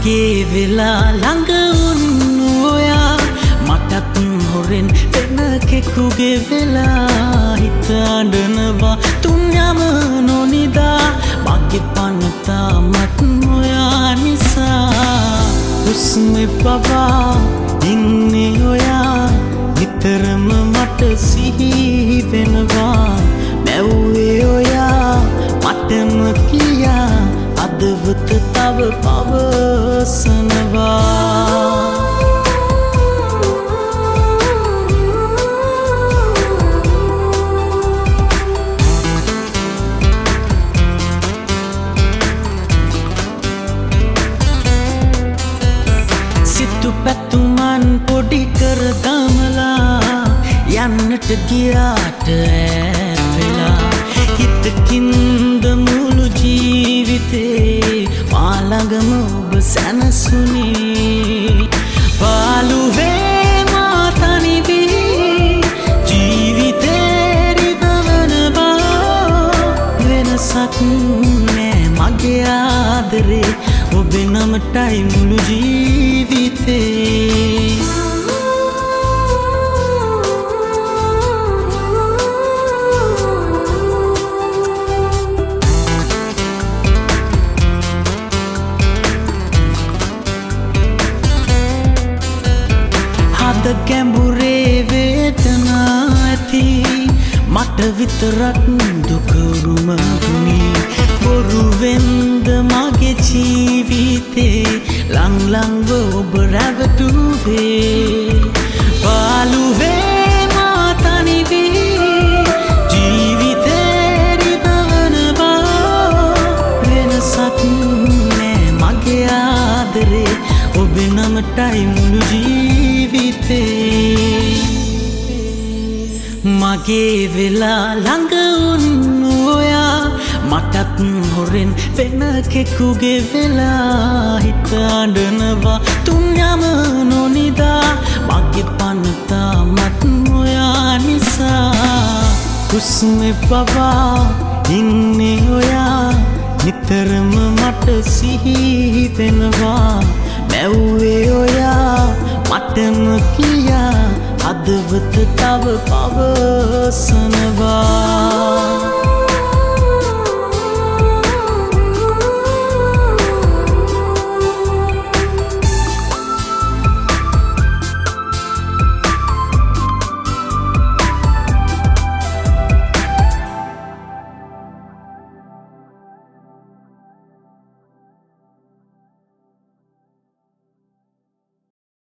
මගේ වෙලා ළඟ වුණු ඔයා මටත් හොරෙන් වෙන කෙකුගේ වෙලා හිත අඬනවා තුන් යම නොනිදා මගේ පනතා මත් ඔයා නිසා හුස්මේ පවා ඉන්නේ ඔයා නිතරම මට සිහි වෙනවා නැව්වේ ඔයා මටම කියා අදවත තව පවසනවා සිතු පැතුමන් පොඩි කර දමලා යන්නට ගියාට ඈත් වෙලා හිතකින්ද මුළු ජීවිතේ මා ළඟම ඔබ සැනසුනේ පාළුවේ මා තනි වී ජීවිතේ රිදවනවා වෙනසක් නෑ මගේ ආදරේ ඔබේ නමටයි මුළු ජීවිතේ හද ගැඹුරේ වේදනා ඇති මට විතරක් දුකරුම වුණේ බොරුවෙන්ද මගේ ජීවිතේ ලං ලංව ඔබ රැවටුවේ පාළුවේ මා තනි වී ජීවිතේ රිදවනවා වෙනසක් නෑ මගේ ආදරේ ඔබේ නමටයි මුළු ජීවිතේ මගේ වෙලා ළඟ වුණු ඔයා මටත් හොරෙන් වෙන කෙකුගේ වෙලා හිත අඬනවා තුන් යම නොනිදා මගේ පනතා මත් ඔයා නිසා හුස්මේ පවා ඉන්නේ ඔයා නිතරම මට සිහි වෙනවා නැව්වේ ඔයා මටම කියා අදවත තව පවසනවා